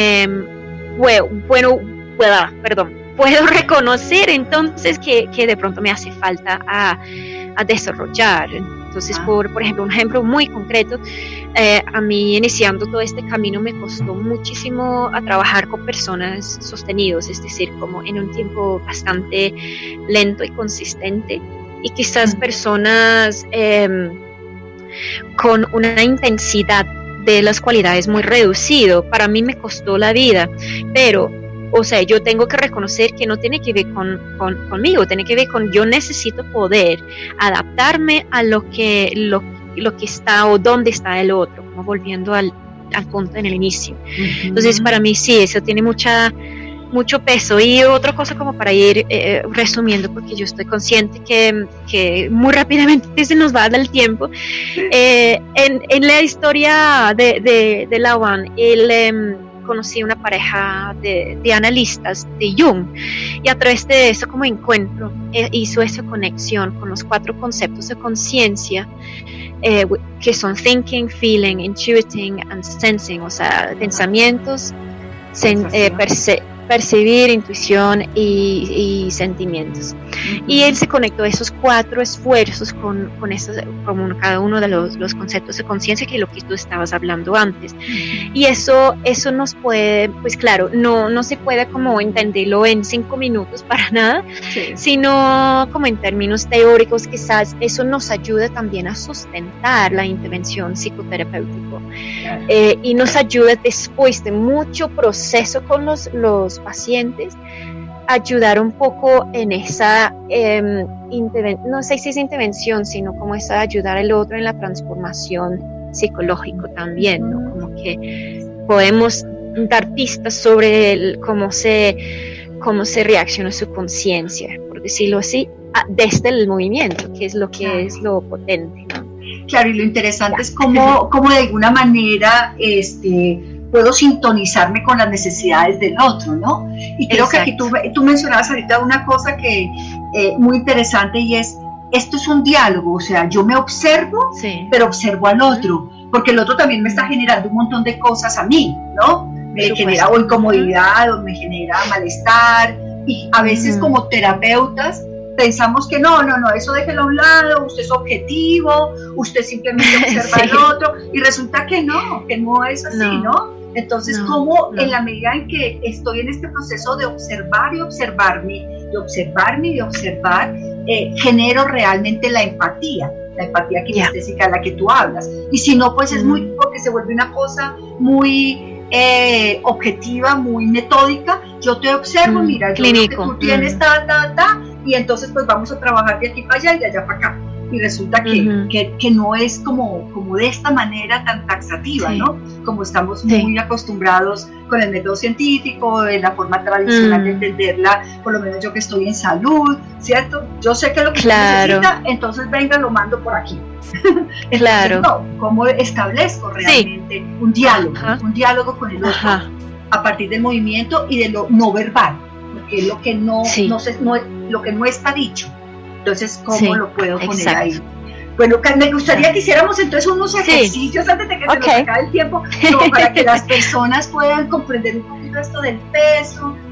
puedo reconocer entonces que de pronto me hace falta a desarrollar. Entonces, por ejemplo, un ejemplo muy concreto, a mí iniciando todo este camino me costó muchísimo a trabajar con personas sostenidos, es decir, como en un tiempo bastante lento y consistente, y quizás personas con una intensidad de las cualidades muy reducido. Para mí me costó la vida, pero o sea, yo tengo que reconocer que no tiene que ver conmigo, tiene que ver con yo necesito poder adaptarme a lo que está o dónde está el otro, como volviendo al punto en el inicio. Entonces, para mí sí, eso tiene mucho peso. Y otra cosa como para ir resumiendo, porque yo estoy consciente que muy rápidamente se nos va a dar el tiempo. En la historia de la Van, él conocí una pareja de analistas de Jung, y a través de eso como encuentro hizo esa conexión con los 4 conceptos de conciencia, que son thinking, feeling, intuiting and sensing, o sea, pensamientos, percibir, intuición y sentimientos. Y él se conectó a esos 4 esfuerzos con cada uno de los conceptos de conciencia, que es lo que tú estabas hablando antes. Y eso nos puede, pues claro, no se puede como entenderlo en 5 minutos para nada, sino como en términos teóricos. Quizás eso nos ayuda también a sustentar la intervención psicoterapéutica, y nos ayuda después de mucho proceso con los pacientes, ayudar un poco en esa no sé si es intervención, sino como esa ayudar al otro en la transformación psicológica también, ¿no? Como que podemos dar pistas sobre cómo se reacciona su conciencia, por decirlo así, desde el movimiento, que es lo que es lo potente, ¿no? Claro, y lo interesante es cómo de alguna manera puedo sintonizarme con las necesidades del otro, ¿no? Y creo que aquí tú mencionabas ahorita una cosa que muy interesante, y es, esto es un diálogo, o sea, yo me observo, pero observo al otro, porque el otro también me está generando un montón de cosas a mí, ¿no? Me genera o incomodidad, o me genera malestar, y a veces como terapeutas pensamos que no, eso déjelo a un lado, usted es objetivo, usted simplemente observa al otro, y resulta que no es así, ¿no? Entonces, como en la medida en que estoy en este proceso de observar y observarme, genero realmente la empatía kinestésica de la que tú hablas. Y si no, pues es muy, porque se vuelve una cosa muy objetiva, muy metódica. Yo te observo, mira, yo creo que tú tienes y entonces pues vamos a trabajar de aquí para allá y de allá para acá. Y resulta que no es como de esta manera tan taxativa, ¿no? Como estamos muy acostumbrados con el método científico, de la forma tradicional de entenderla, por lo menos yo que estoy en salud, ¿cierto? Yo sé que lo que necesita, entonces venga, lo mando por aquí. Entonces, no, ¿cómo establezco realmente un diálogo con el otro a partir del movimiento y de lo no verbal? Porque es lo que lo que no está dicho. Entonces, ¿cómo lo puedo poner ahí? Bueno, me gustaría que hiciéramos entonces unos ejercicios antes de que se nos acabe el tiempo, como para que las personas puedan comprender un poquito esto del peso,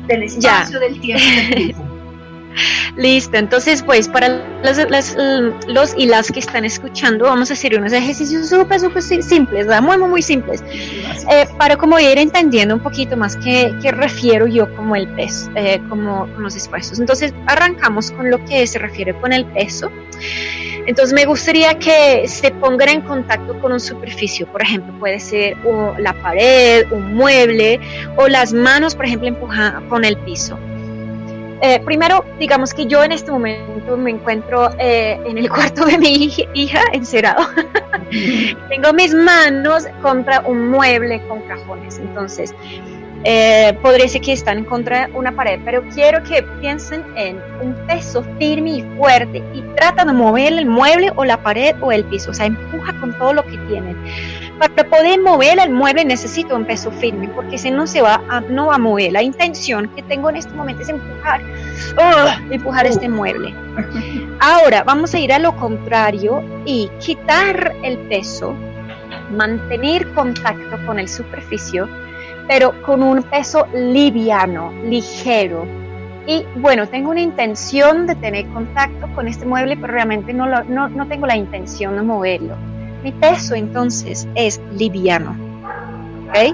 del espacio, del tiempo y del tiempo. Listo, entonces pues para los y las que están escuchando vamos a hacer unos ejercicios súper simples, ¿verdad? Muy simples, para como ir entendiendo un poquito más qué refiero yo como el peso, como con los esfuerzos. Entonces arrancamos con lo que se refiere con el peso. Entonces me gustaría que se pongan en contacto con una superficie, por ejemplo, puede ser la pared, un mueble o las manos, por ejemplo, empujan con el piso. Primero, digamos que yo en este momento me encuentro en el cuarto de mi hija encerrado. Tengo mis manos contra un mueble con cajones, entonces podría ser que están contra una pared, pero quiero que piensen en un peso firme y fuerte y tratan de mover el mueble o la pared o el piso, o sea, empuja con todo lo que tienen. Para poder mover el mueble necesito un peso firme, porque si no no va a mover. La intención que tengo en este momento es empujar este mueble. Ahora vamos a ir a lo contrario y quitar el peso, mantener contacto con el superficie, pero con un peso liviano, ligero. Y bueno, tengo una intención de tener contacto con este mueble, pero realmente no tengo la intención de moverlo. Mi peso entonces es liviano. ¿Okay?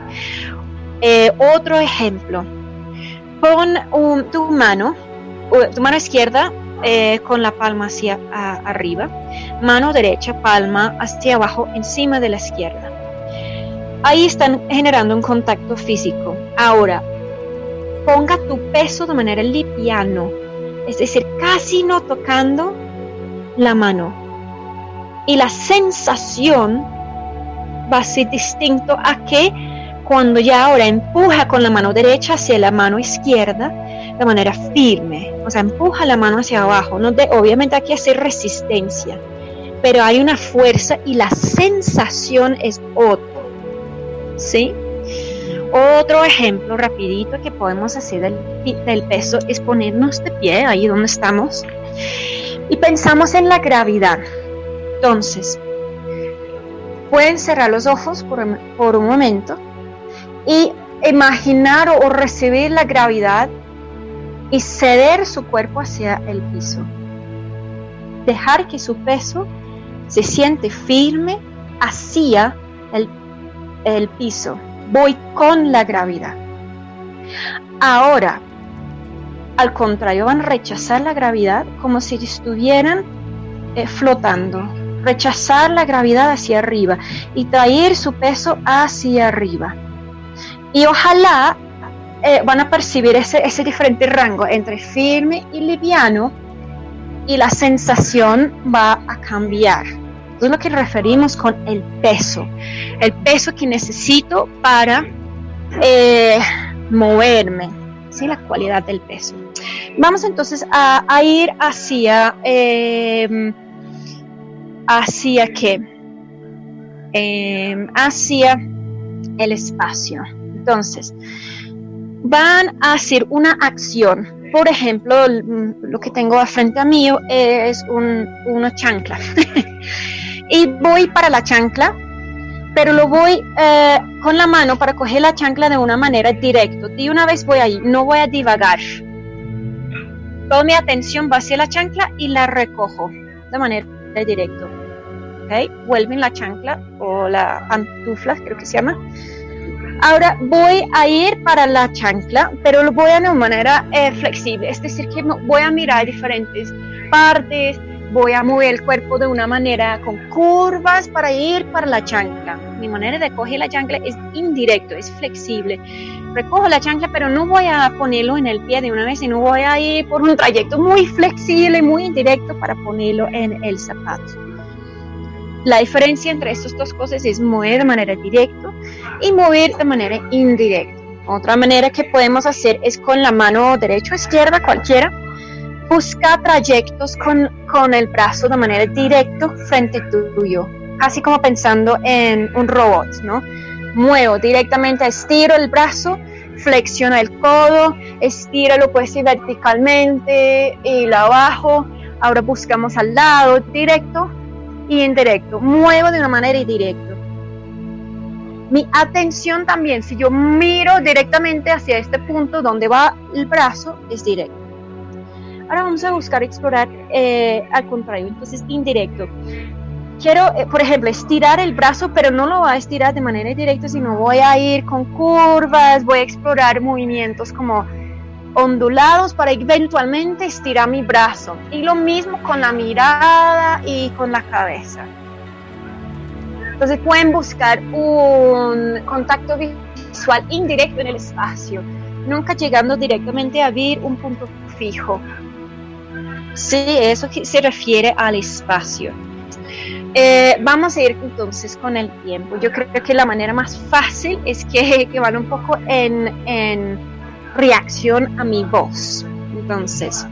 Otro ejemplo. Pon tu mano izquierda con la palma hacia arriba, mano derecha, palma hacia abajo, encima de la izquierda. Ahí están generando un contacto físico. Ahora, ponga tu peso de manera liviano, es decir, casi no tocando la mano. Y la sensación va a ser distinto a que cuando ya ahora empuja con la mano derecha hacia la mano izquierda de manera firme, o sea, empuja la mano hacia abajo. Obviamente hay que hacer resistencia, pero hay una fuerza y la sensación es otra, ¿sí? Otro ejemplo rapidito que podemos hacer del peso es ponernos de pie ahí donde estamos y pensamos en la gravedad. Entonces, pueden cerrar los ojos por un momento y imaginar o recibir la gravedad y ceder su cuerpo hacia el piso. Dejar que su peso se siente firme hacia el piso. Voy con la gravedad. Ahora, al contrario, van a rechazar la gravedad como si estuvieran flotando. Rechazar la gravedad hacia arriba y traer su peso hacia arriba. Y ojalá van a percibir ese diferente rango entre firme y liviano, y la sensación va a cambiar. Eso es lo que referimos con el peso que necesito para moverme, ¿sí? La cualidad del peso. Vamos entonces a ir hacia el espacio. Entonces, van a hacer una acción. Por ejemplo, lo que tengo frente a mí es una chancla. Y voy para la chancla, pero lo voy con la mano para coger la chancla de una manera directa. De una vez voy ahí, no voy a divagar. Toda mi atención va hacia la chancla y la recojo de manera directa. ¿Okay? Vuelven la chancla o la pantufla, creo que se llama. Ahora voy a ir para la chancla, pero lo voy a de una manera flexible, es decir, que voy a mirar diferentes partes, voy a mover el cuerpo de una manera con curvas para ir para la chancla. Mi manera de coger la chancla es indirecto, es flexible. Recojo la chancla, pero no voy a ponerlo en el pie de una vez, sino voy a ir por un trayecto muy flexible, muy indirecto para ponerlo en el zapato. La diferencia entre estas dos cosas es mover de manera directa y mover de manera indirecta. Otra manera que podemos hacer es con la mano derecha o izquierda, cualquiera. Busca trayectos con el brazo de manera directa frente tuyo, casi como pensando en un robot, ¿no? Muevo directamente, estiro el brazo, flexiono el codo, estíralo pues verticalmente y lo bajo. Ahora buscamos al lado, directo y indirecto. Muevo de una manera indirecta. Mi atención también, si yo miro directamente hacia este punto donde va el brazo, es directo. Ahora vamos a buscar explorar al contrario, entonces indirecto. Quiero, por ejemplo, estirar el brazo, pero no lo voy a estirar de manera directa, sino voy a ir con curvas, voy a explorar movimientos como ondulados para eventualmente estirar mi brazo. Y lo mismo con la mirada y con la cabeza. Entonces pueden buscar un contacto visual indirecto en el espacio, nunca llegando directamente a ver un punto fijo. Sí, eso se refiere al espacio. Vamos a ir entonces con el tiempo. Yo creo que la manera más fácil es que van un poco en reacción a mi voz. Entonces,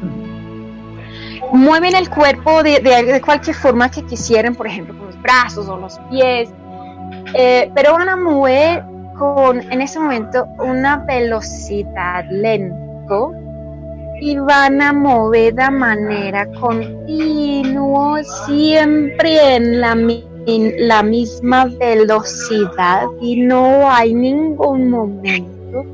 mueven el cuerpo de cualquier forma que quisieran, por ejemplo, con los brazos o los pies, pero van a mover en ese momento una velocidad lento y van a mover de manera continua, siempre en la misma velocidad, y no hay ningún momento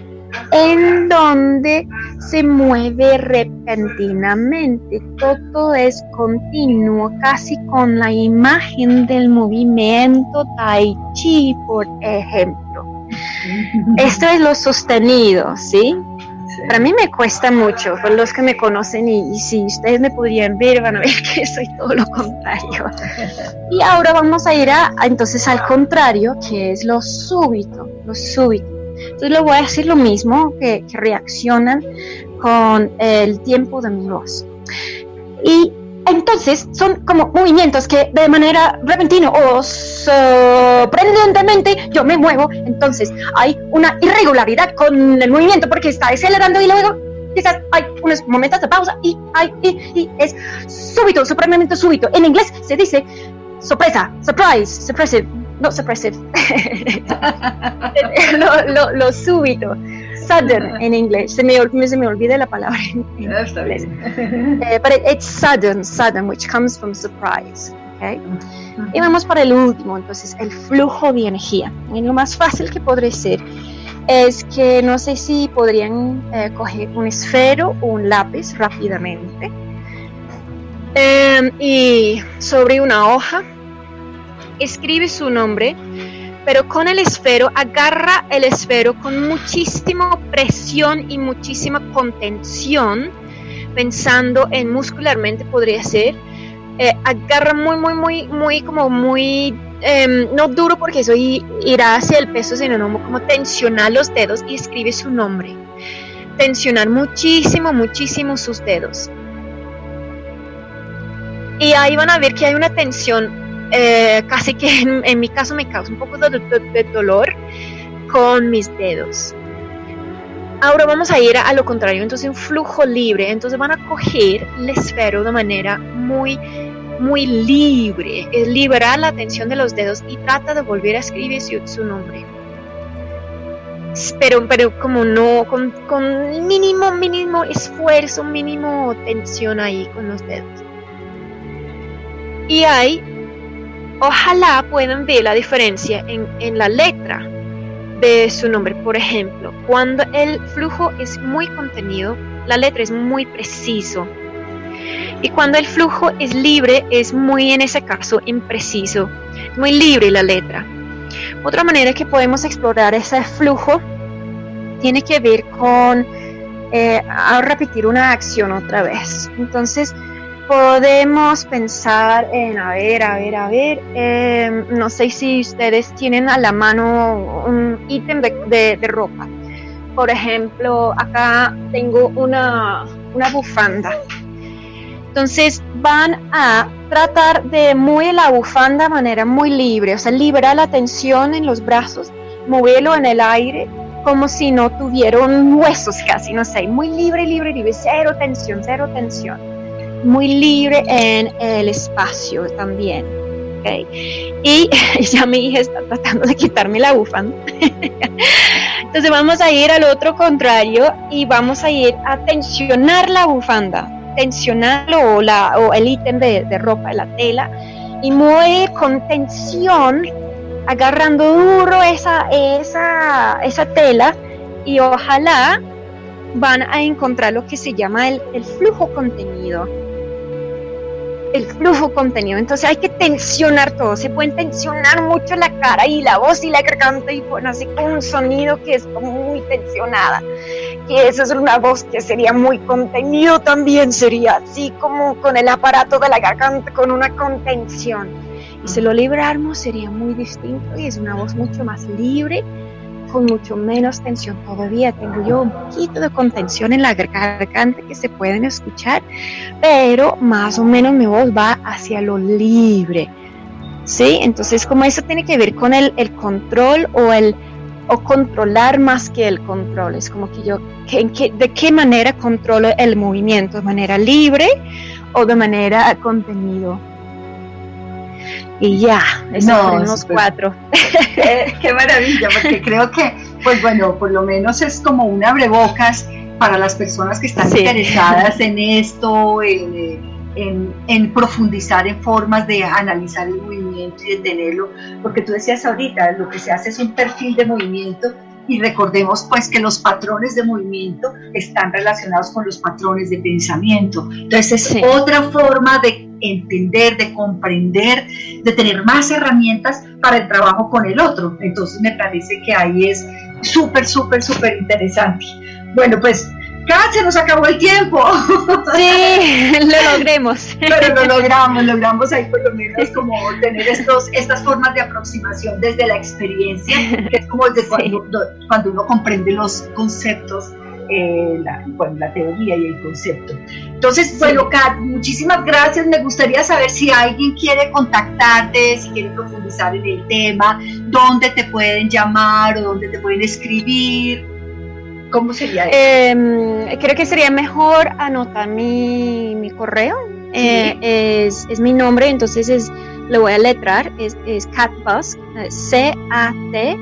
en donde se mueve repentinamente. Todo es continuo, casi con la imagen del movimiento Tai Chi, por ejemplo. Esto es lo sostenido, ¿sí? Para mí me cuesta mucho, por los que me conocen, y si ustedes me podrían ver, van a ver que soy todo lo contrario. Y ahora vamos a ir entonces al contrario, que es lo súbito, Entonces le voy a decir lo mismo, que reaccionan con el tiempo de mi voz. Y entonces son como movimientos que de manera repentina o sorprendentemente yo me muevo. Entonces hay una irregularidad con el movimiento porque está acelerando y luego quizás hay unos momentos de pausa y es súbito, supremamente súbito. En inglés se dice sorpresa, surprise, suppressive. No, suppressive. lo súbito. Sudden en inglés. Se me olvida la palabra en inglés. But it's sudden, which comes from surprise. Okay? Y vamos para el último, entonces, el flujo de energía. Y lo más fácil que podría ser es que no sé si podrían coger un esfero o un lápiz rápidamente. Y sobre una hoja escribe su nombre, pero con el esfero, agarra el esfero con muchísima presión y muchísima contención, pensando en muscularmente podría ser, agarra muy, no duro porque eso irá hacia el peso, sino como tensionar los dedos y escribe su nombre, tensionar muchísimo sus dedos. Y ahí van a ver que hay una tensión. Casi que en mi caso me causa un poco de dolor con mis dedos. Ahora vamos a ir a lo contrario, entonces un flujo libre. Entonces van a coger el esfero de manera muy libre, es liberar la tensión de los dedos y trata de volver a escribir su nombre, pero como no con mínimo esfuerzo, mínimo tensión ahí con los dedos. Y ahí ojalá puedan ver la diferencia en la letra de su nombre. Por ejemplo, cuando el flujo es muy contenido, la letra es muy preciso. Y cuando el flujo es libre, es muy, en ese caso, impreciso. Muy libre la letra. Otra manera que podemos explorar ese flujo tiene que ver con a repetir una acción otra vez. Entonces, podemos pensar en, a ver, no sé si ustedes tienen a la mano un ítem de ropa. Por ejemplo, acá tengo una bufanda. Entonces van a tratar de mover la bufanda de manera muy libre, o sea, liberar la tensión en los brazos, moverlo en el aire como si no tuvieran huesos casi, no sé, muy libre, cero tensión. Muy libre en el espacio también, ¿okay? Y ya mi hija está tratando de quitarme la bufanda. Entonces vamos a ir al otro contrario y vamos a ir a tensionar la bufanda, tensionarlo o el ítem de ropa, la tela, y mover con tensión agarrando duro esa tela, y ojalá van a encontrar lo que se llama el flujo contenido. El flujo contenido. Entonces hay que tensionar todo. Se pueden tensionar mucho la cara y la voz y la garganta, y bueno, así con un sonido que es como muy tensionada. Que esa es una voz que sería muy contenido también, sería así como con el aparato de la garganta, con una contención. Y si lo libramos sería muy distinto, y es una voz mucho más libre, con mucho menos tensión. Todavía tengo yo un poquito de contención en la garganta que se pueden escuchar, pero más o menos mi voz va hacia lo libre, ¿sí? Entonces, como eso tiene que ver con el control o controlar más que el control. Es como que yo, ¿de qué manera controlo el movimiento? ¿De manera libre o de manera contenido? Y ya, esos son los 4. Qué maravilla, porque creo que, pues bueno, por lo menos es como un abrebocas para las personas que están interesadas en esto, en profundizar en formas de analizar el movimiento y de tenerlo, porque tú decías ahorita, lo que se hace es un perfil de movimiento, y recordemos pues que los patrones de movimiento están relacionados con los patrones de pensamiento. Entonces es otra forma de entender, de comprender, de tener más herramientas para el trabajo con el otro. Entonces me parece que ahí es súper interesante. Bueno, pues ¡Kat, se nos acabó el tiempo! Sí, lo logremos. Pero lo logramos ahí por lo menos como tener estas formas de aproximación desde la experiencia, que es como desde cuando uno comprende los conceptos, la teoría y el concepto. Entonces, bueno, Kat, muchísimas gracias. Me gustaría saber si alguien quiere contactarte, si quiere profundizar en el tema, dónde te pueden llamar o dónde te pueden escribir. ¿Cómo sería eso? Creo que sería mejor anotar mi correo. Es mi nombre, entonces lo voy a letrar. Es Kat Busk, C-A-T,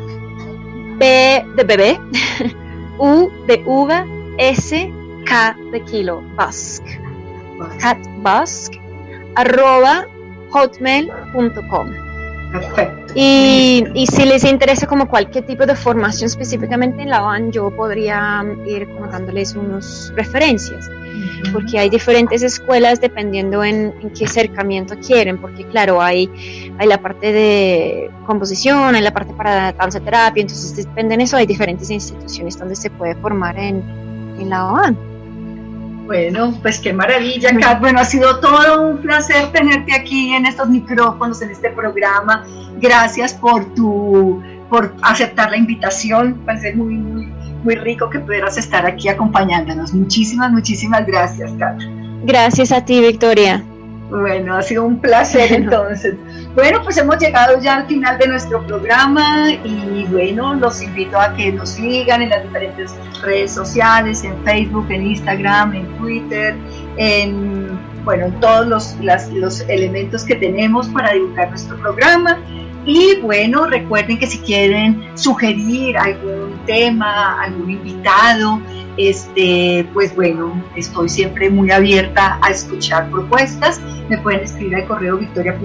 B de bebé, U de uva, S-K de kilo, Busk. Kat Busk, @hotmail.com. Perfecto. Y si les interesa como cualquier tipo de formación específicamente en la OAN, yo podría ir como dándoles unas referencias, porque hay diferentes escuelas dependiendo en qué acercamiento quieren, porque claro, hay la parte de composición, hay la parte para danza terapia, entonces depende de eso, hay diferentes instituciones donde se puede formar en la OAN. Bueno, pues qué maravilla, Kat. Bueno, ha sido todo un placer tenerte aquí en estos micrófonos, en este programa. Gracias por aceptar la invitación. Parece muy rico que pudieras estar aquí acompañándonos. Muchísimas gracias, Kat. Gracias a ti, Victoria. Bueno, ha sido un placer entonces. Bueno, pues hemos llegado ya al final de nuestro programa y bueno, los invito a que nos sigan en las diferentes redes sociales, en Facebook, en Instagram, en Twitter, en todos los elementos que tenemos para divulgar nuestro programa. Y bueno, recuerden que si quieren sugerir algún tema, algún invitado, pues bueno, estoy siempre muy abierta a escuchar propuestas. Me pueden escribir al correo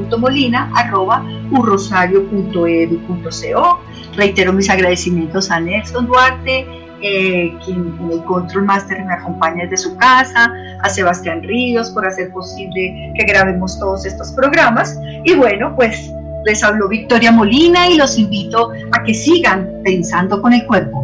victoria.molina@urrosario.edu.co. Reitero mis agradecimientos a Nelson Duarte, quien en el Control Master me acompaña desde su casa, a Sebastián Ríos por hacer posible que grabemos todos estos programas. Y bueno, pues les habló Victoria Molina y los invito a que sigan pensando con el cuerpo.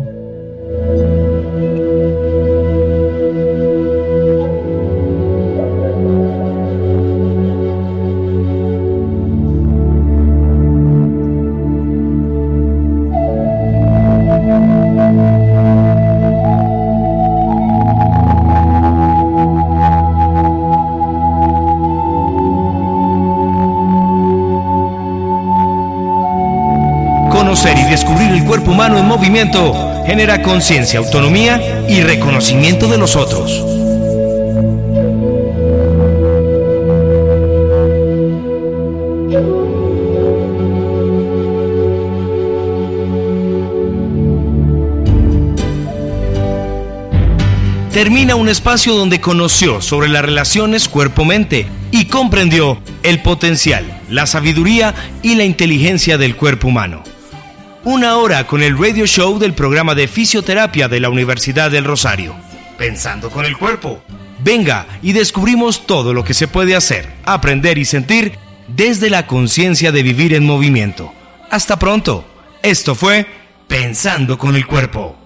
Conocer y descubrir el cuerpo humano en movimiento genera conciencia, autonomía y reconocimiento de los otros. Termina un espacio donde conoció sobre las relaciones cuerpo-mente y comprendió el potencial, la sabiduría y la inteligencia del cuerpo humano. Una hora con el radio show del programa de fisioterapia de la Universidad del Rosario. Pensando con el cuerpo. Venga y descubrimos todo lo que se puede hacer, aprender y sentir desde la conciencia de vivir en movimiento. Hasta pronto. Esto fue Pensando con el Cuerpo.